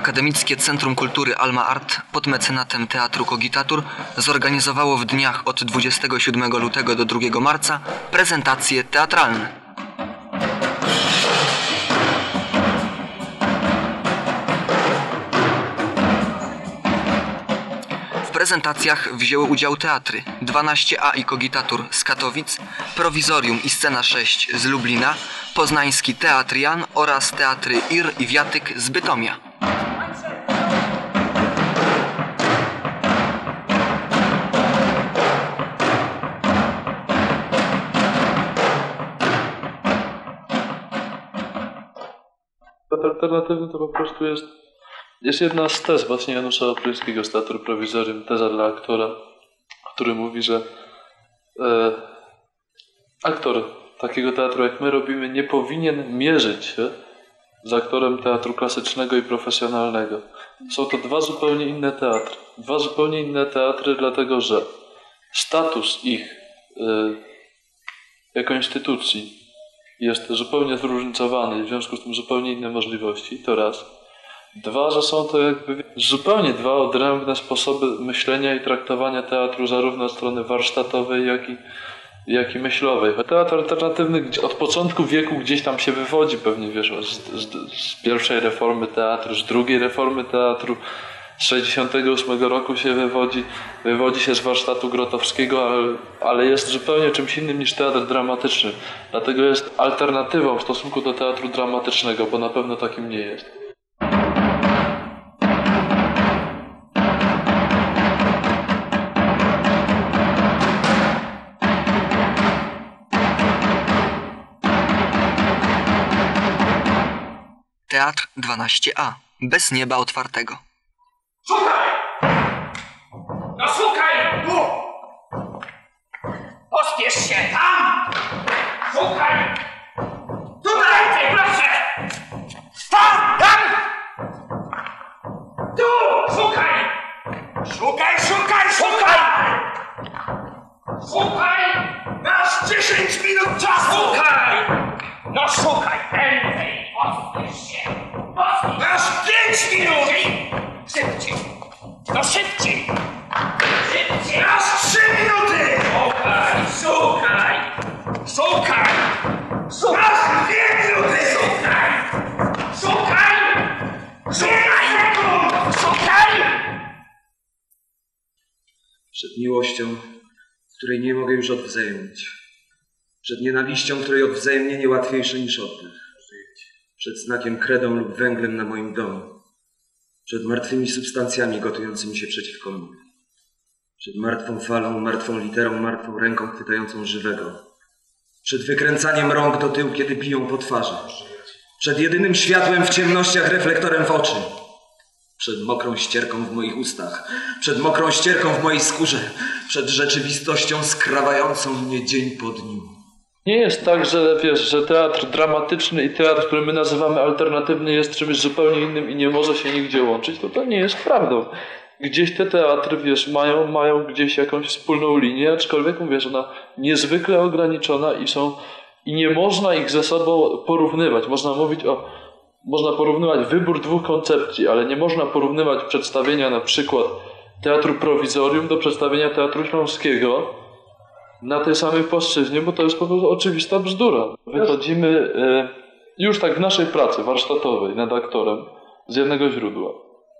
Akademickie Centrum Kultury Alma Art pod mecenatem Teatru Kogitatur zorganizowało w dniach od 27 lutego do 2 marca prezentacje teatralne. W prezentacjach wzięły udział teatry 12A i Kogitatur z Katowic, Prowizorium i Scena 6 z Lublina, Poznański Teatr Jan oraz teatry Ir i Wiatyk z Bytomia. Alternatywny to po prostu jest jedna z tez właśnie Janusza Opryńskiego z Teatru Prowizorium, teza dla aktora, który mówi, że aktor takiego teatru jak my robimy nie powinien mierzyć się z aktorem teatru klasycznego i profesjonalnego. Są to dwa zupełnie inne teatry. Dwa zupełnie inne teatry, dlatego że status ich jako instytucji jest zupełnie zróżnicowany i w związku z tym zupełnie inne możliwości, to raz. Dwa, że są to jakby zupełnie dwa odrębne sposoby myślenia i traktowania teatru zarówno od strony warsztatowej, jak i myślowej. Teatr alternatywny od początku wieku gdzieś tam się wywodzi pewnie, wiesz, z pierwszej reformy teatru, z drugiej reformy teatru, z 68 roku się wywodzi się z warsztatu Grotowskiego, ale jest zupełnie czymś innym niż teatr dramatyczny. Dlatego jest alternatywą w stosunku do teatru dramatycznego, bo na pewno takim nie jest. Teatr 12A. Bez nieba otwartego. Szukaj! No szukaj! Tu! Pospiesz się! Tam! Szukaj! Tutaj! Proszę! Tam! Tam! Tu! Szukaj! Szukaj! Szukaj! Szukaj! Szukaj! Masz 10 minut czasu! Szukaj! No szukaj! Prędzej! Pospiesz się! Pospiesz! Masz 5 minut! Szybciej! No szybciej! Szybciej! Masz 3 minuty! Szukaj! Szukaj! Szukaj! Szukaj! Masz 2 minuty! Szukaj! Szukaj! Szukaj! Szukaj! Przed miłością, której nie mogę już odwzajemnić. Przed nienawiścią, której odwzajemnienie łatwiejsze niż oddech. Przed znakiem kredą lub węglem na moim domu. Przed martwymi substancjami gotującymi się przeciwko mnie. Przed martwą falą, martwą literą, martwą ręką chwytającą żywego. Przed wykręcaniem rąk do tyłu, kiedy biją po twarzy. Przed jedynym światłem w ciemnościach, reflektorem w oczy. Przed mokrą ścierką w moich ustach. Przed mokrą ścierką w mojej skórze. Przed rzeczywistością skrawającą mnie dzień po dniu. Nie jest tak, że wiesz, że teatr dramatyczny i teatr, który my nazywamy alternatywny, jest czymś zupełnie innym i nie może się nigdzie łączyć. To nie jest prawdą. Gdzieś te teatry, wiesz, mają gdzieś jakąś wspólną linię, aczkolwiek mówię, że ona niezwykle ograniczona i nie można ich ze sobą porównywać. Można porównywać wybór dwóch koncepcji, ale nie można porównywać przedstawienia na przykład Teatru Prowizorium do przedstawienia Teatru Śląskiego na tej samej płaszczyźnie, bo to jest po prostu oczywista bzdura. Wychodzimy już tak w naszej pracy warsztatowej nad aktorem z jednego źródła.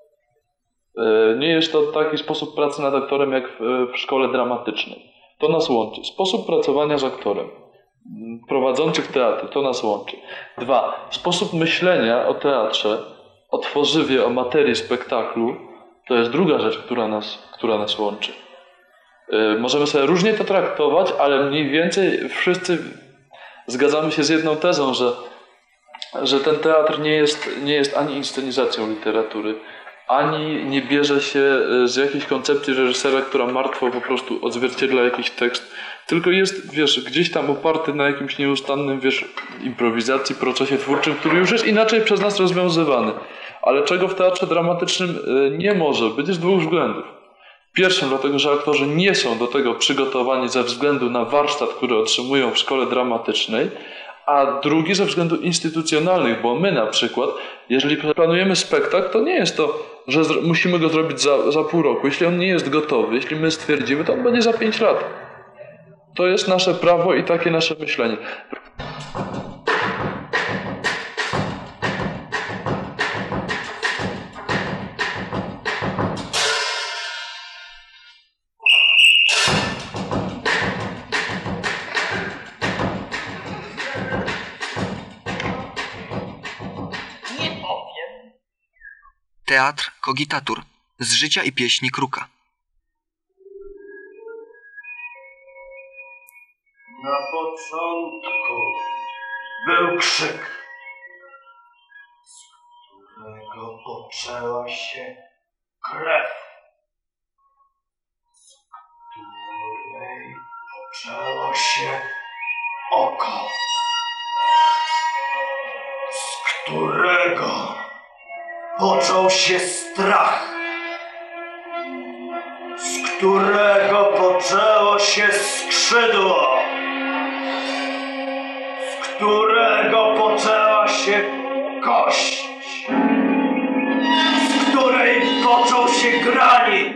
Nie jest to taki sposób pracy nad aktorem jak w szkole dramatycznej. To nas łączy. Sposób pracowania z aktorem prowadzących teatr, to nas łączy. 2. Sposób myślenia o teatrze, o tworzywie, o materii spektaklu, to jest druga rzecz, która nas łączy. Możemy sobie różnie to traktować, ale mniej więcej wszyscy zgadzamy się z jedną tezą, że ten teatr nie jest ani inscenizacją literatury, ani nie bierze się z jakiejś koncepcji reżysera, która martwo po prostu odzwierciedla jakiś tekst, tylko jest, wiesz, gdzieś tam oparty na jakimś nieustannym, wiesz, improwizacji, procesie twórczym, który już jest inaczej przez nas rozwiązywany. Ale czego w teatrze dramatycznym nie może być z dwóch względów. Pierwszym dlatego, że aktorzy nie są do tego przygotowani ze względu na warsztat, który otrzymują w szkole dramatycznej, a drugi ze względów instytucjonalnych, bo my na przykład Jeżeli planujemy spektakl, to nie jest to, że musimy go zrobić za pół roku. Jeśli on nie jest gotowy, jeśli my stwierdzimy, to on będzie za 5 lat. To jest nasze prawo i takie nasze myślenie. Nie powiem. Teatr Kogitatur z życia i pieśni Kruka. Na początku był krzyk, z którego poczęła się krew, z której poczęło się oko, z którego począł się strach, z którego poczęło się skrzydło, z którego poczęła się kość, z której począł się granit,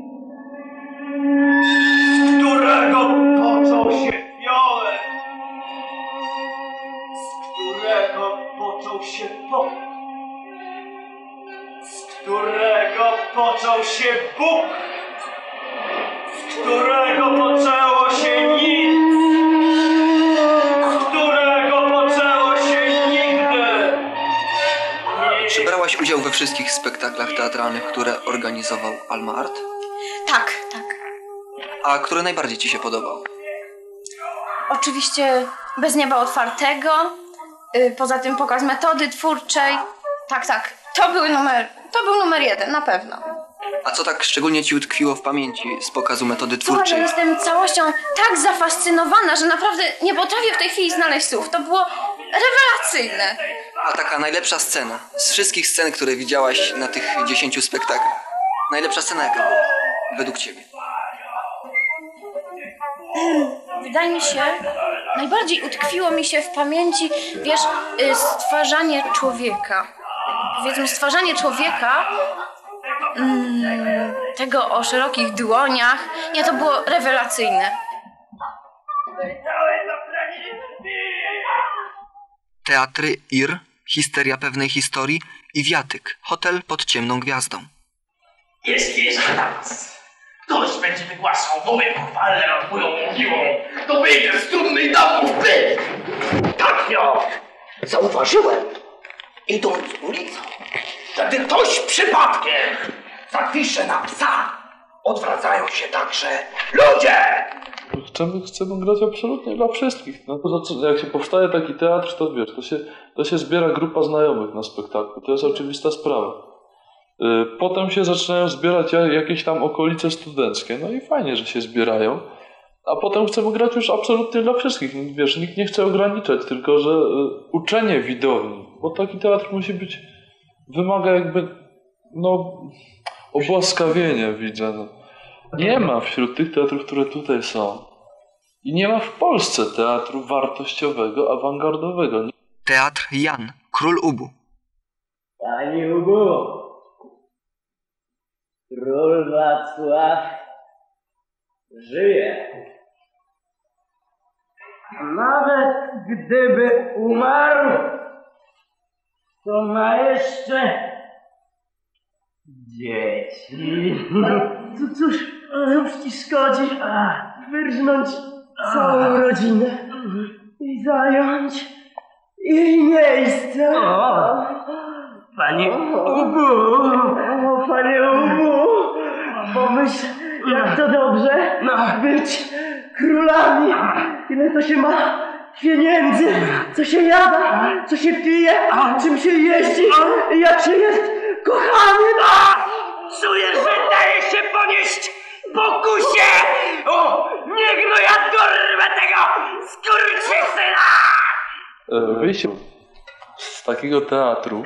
z którego począł się fiolet, z którego począł się pot, z którego począł się Bóg, z którego poczęło się nic, z którego poczęło się nigdy. Czy brałaś udział we wszystkich spektaklach teatralnych, które organizował Alma Art? Tak, tak. A który najbardziej ci się podobał? Oczywiście Bez nieba otwartego, poza tym pokaz metody twórczej. Tak, tak. To był numer 1, na pewno. A co tak szczególnie ci utkwiło w pamięci z pokazu metody Słuchaj, twórczej? ja jestem całością tak zafascynowana, że naprawdę nie potrafię w tej chwili znaleźć słów. To było rewelacyjne. A taka najlepsza scena z wszystkich scen, które widziałaś na tych 10 spektaklach. Najlepsza scena jaka była? Według ciebie. Wydaje mi się, najbardziej utkwiło mi się w pamięci, wiesz, stwarzanie człowieka. Powiedzmy, stwarzanie człowieka, tego o szerokich dłoniach. Nie, to było rewelacyjne. Teatry Ir, Histeria pewnej historii i Wiatyk, hotel pod ciemną gwiazdą. Jest wieża na nas. Ktoś będzie wygłaszał mowy pochwalne nad moją mogiłą. Kto wyjdzie z trumny domów by! Tak, no! Zauważyłem, idąc ulicą, że gdy ktoś przypadkiem zapisze na psa, odwracają się także ludzie! Chcemy grać absolutnie dla wszystkich. No, jak się powstaje taki teatr, to wiesz, to się zbiera grupa znajomych na spektaklu. To jest oczywista sprawa. Potem się zaczynają zbierać jakieś tam okolice studenckie. No i fajnie, że się zbierają. A potem chcemy grać już absolutnie dla wszystkich. Wiesz, nikt nie chce ograniczać, tylko że uczenie widowni, bo taki teatr musi być, wymaga jakby, obłaskawienia widza. No. Nie ma wśród tych teatrów, które tutaj są. I nie ma w Polsce teatru wartościowego, awangardowego. Teatr Jan, Król Ubu. Panie Ubu, król Wacław żyje. Nawet gdyby umarł, to ma jeszcze dzieci. Cóż, już ci szkodzi wyrżnąć całą rodzinę i zająć jej miejsce. Panie Ubu! Panie Ubu! Pomyśl, jak to dobrze być królami. Ile to się ma pieniędzy, co się jada, co się pije, czym się jeździ, jak się jest kochany. Czuję, że daje się ponieść pokusie! O, niech no ja dorwę tego skurczysyna! Wyjście z takiego teatru,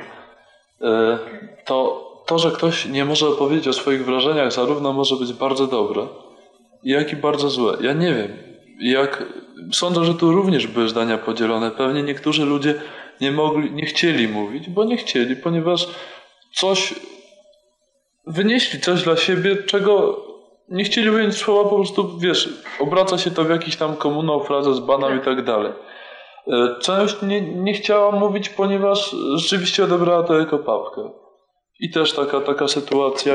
to, że ktoś nie może opowiedzieć o swoich wrażeniach, zarówno może być bardzo dobre, jak i bardzo złe. Ja nie wiem. Sądzę, że tu również były zdania podzielone. Pewnie niektórzy ludzie nie chcieli mówić, bo nie chcieli, ponieważ wynieśli coś dla siebie, czego nie chcieli ująć słowa, po prostu, wiesz, obraca się to w jakiś tam komunał, frazę z baną i tak dalej. Część nie chciała mówić, ponieważ rzeczywiście odebrała to jako papkę. I też taka sytuacja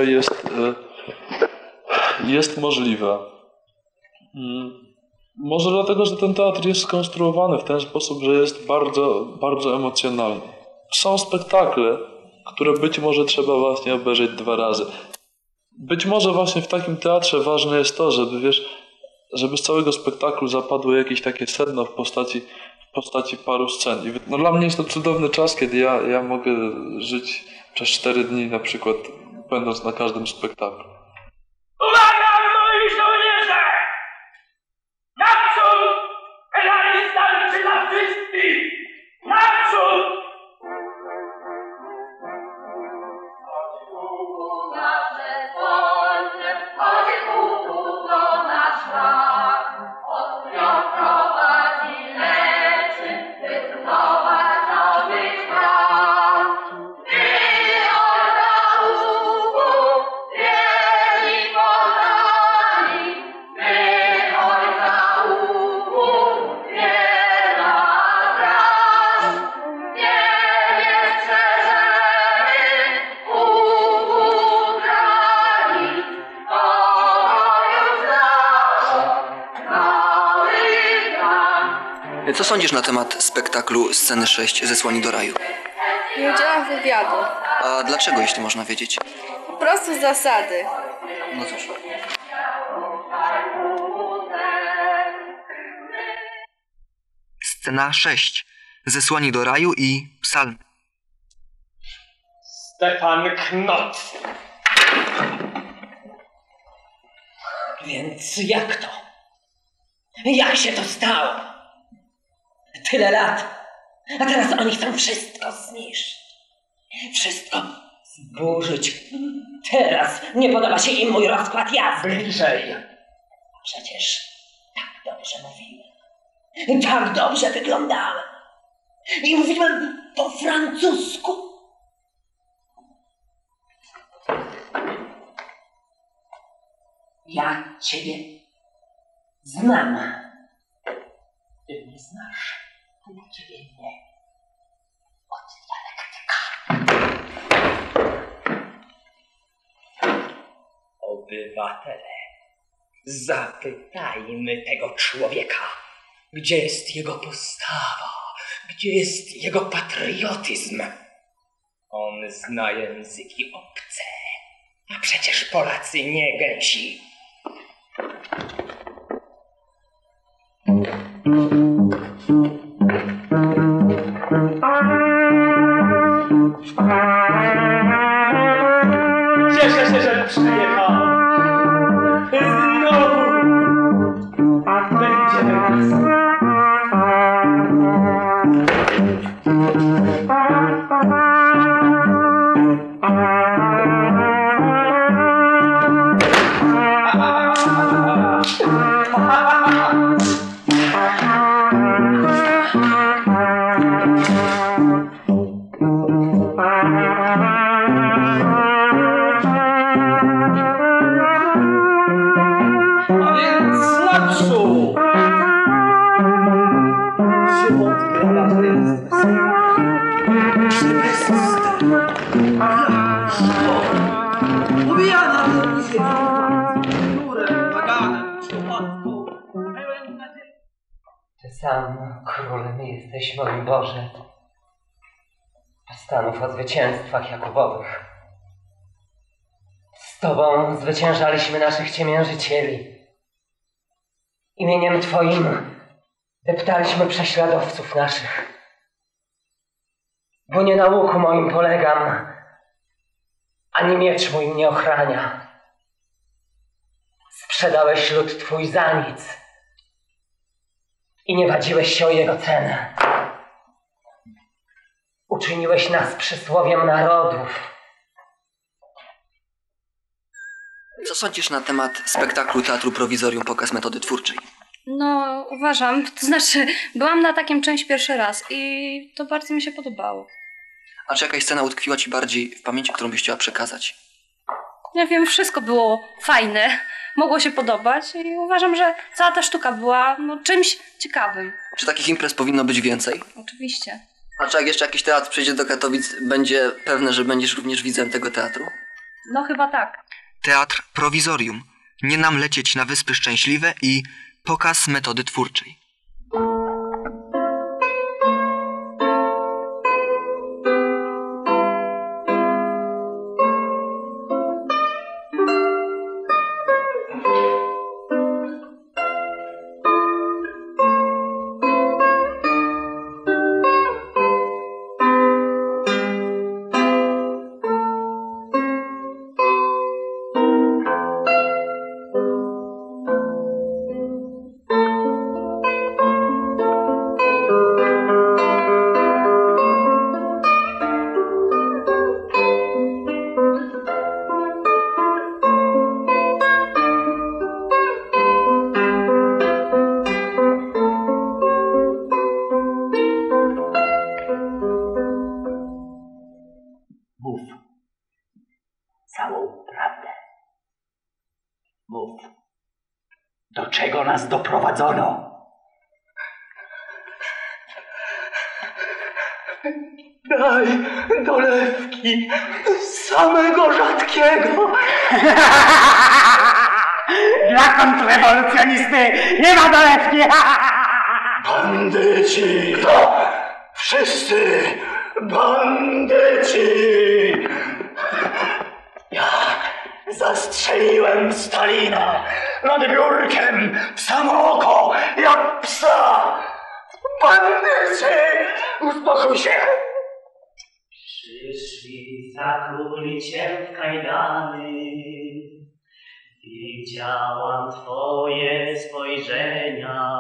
jest możliwa. Może dlatego, że ten teatr jest skonstruowany w ten sposób, że jest bardzo, bardzo emocjonalny. Są spektakle, które być może trzeba właśnie obejrzeć 2 razy. Być może właśnie w takim teatrze ważne jest to, żeby z całego spektaklu zapadło jakieś takie sedno w postaci paru scen. I dla mnie jest to cudowny czas, kiedy ja mogę żyć przez 4 dni na przykład, będąc na każdym spektaklu. Uwaga, moi żołnierze! Naprzód! Medali starczy dla wszystkich! Naprzód! Co sądzisz na temat spektaklu Sceny 6 Zesłani do raju? Nie udzielam wywiadu. A dlaczego, jeśli można wiedzieć? Po prostu z zasady. No cóż. Scena 6 Zesłani do raju i psalm. Stefan Knot. Więc jak to? Jak się to stało? Tyle lat, a teraz oni chcą wszystko zniszczyć. Wszystko zburzyć. Teraz nie podoba się im mój rozkład jazdy. Bliżej. Przecież tak dobrze mówiłem. Tak dobrze wyglądałem. I mówiłem po francusku. Ja ciebie znam. Ty mnie znasz, a ja ciebie nie. Od dialektyka. Obywatele, zapytajmy tego człowieka, gdzie jest jego postawa, gdzie jest jego patriotyzm. On zna języki obce, a przecież Polacy nie gęsi. Cieszę się, że przyjechał. Znowu będziemy razem. A więc naprzód! Szymon Graba to jest Ubijana górę, baganem, szkomatką. Ty sam królem jesteś, mój Boże. Stanów o zwycięstwach Jakubowych. Z Tobą zwyciężaliśmy naszych ciemiężycieli. Imieniem Twoim deptaliśmy prześladowców naszych. Bo nie na łuku moim polegam, ani miecz mój mnie ochrania. Sprzedałeś lud Twój za nic i nie wadziłeś się o jego cenę. Uczyniłeś nas przysłowiem narodów. Co sądzisz na temat spektaklu Teatru Prowizorium Pokaz metody twórczej? No, uważam, to znaczy, byłam na takim czymś pierwszy raz i to bardzo mi się podobało. A czy jakaś scena utkwiła ci bardziej w pamięci, którą byś chciała przekazać? Ja wiem, wszystko było fajne, mogło się podobać i uważam, że cała ta sztuka była czymś ciekawym. Czy takich imprez powinno być więcej? Oczywiście. A czy jak jeszcze jakiś teatr przyjdzie do Katowic, będzie pewne, że będziesz również widzem tego teatru? No chyba tak. Teatr Prowizorium. Nie nam lecieć na Wyspy Szczęśliwe i pokaz metody twórczej. Mów całą prawdę. Mów, do czego nas doprowadzono? Daj dolewki samego rzadkiego. Dla kontrrewolucjonisty nie ma dolewki. Bandyci! Wszyscy bandyci! Ja zastrzeliłem Stalina nad biurkiem w samo oko, jak psa! Bandyci! Uspokój się! Przyszli zakuli cię w kajdany. Widziałam twoje spojrzenia.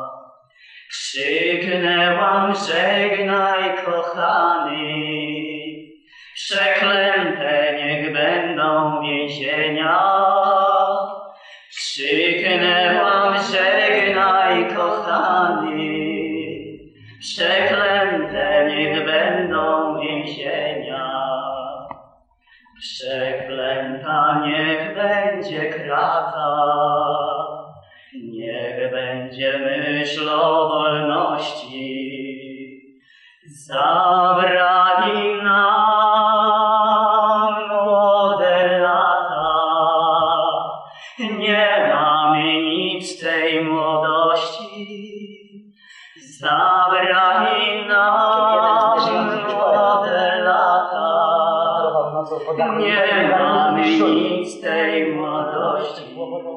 Krzyknęłam, żegnaj kochany. Przeklęte niech będą więzienia. Krzyknęłam, żegnaj kochany. Przeklęte niech będą więzienia. Przeklęta niech będzie krata. Niech będzie myśl o wolności. Zabrali nam młode lata. Nie mamy nic tej młodości. Zabrali nam młode lata. Nie mamy nic tej młodości.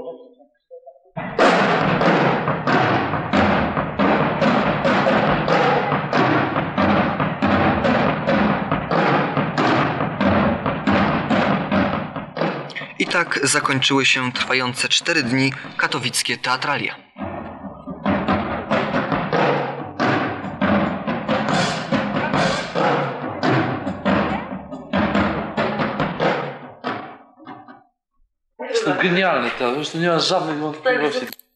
I tak zakończyły się trwające 4 dni katowickie teatralia. Jest to genialny teatr, już tu nie ma żadnych wątpliwości.